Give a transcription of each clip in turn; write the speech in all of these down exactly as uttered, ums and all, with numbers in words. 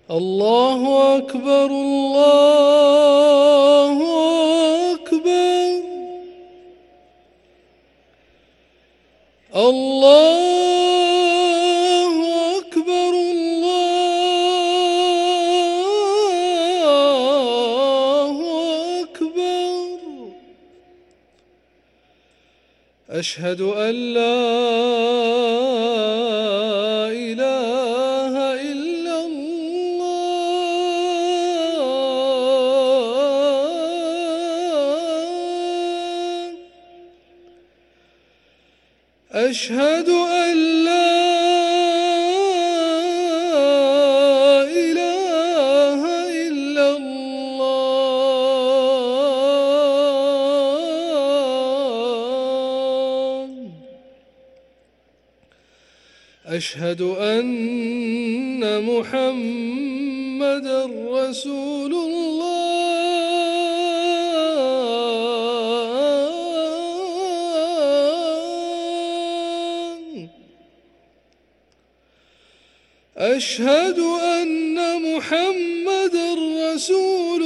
الله أكبر الله أكبر الله أكبر الله أكبر. أشهد أن لا إله إلا الله. أشهد أن لا إله إلا الله. أشهد أن محمدًا رسول الله. أشهد أن محمدًا رسول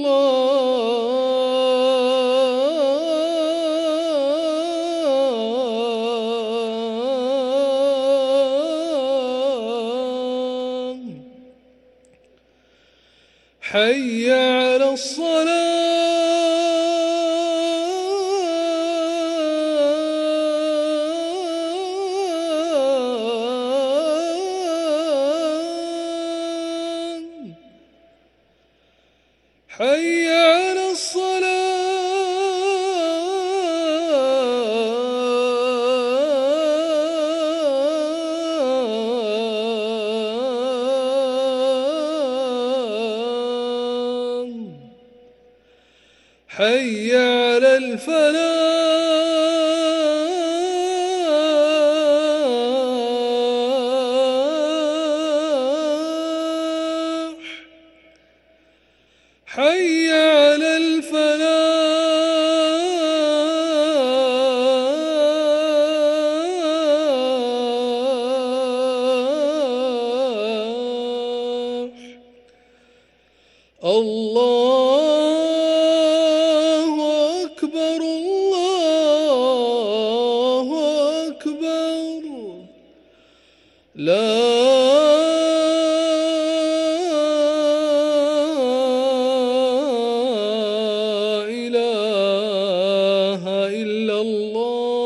الله. حي على الصلاة. حي على الصلاة. حي على الفلاح. حي على الفلاح. الله أكبر الله أكبر. لا إله إلا الله.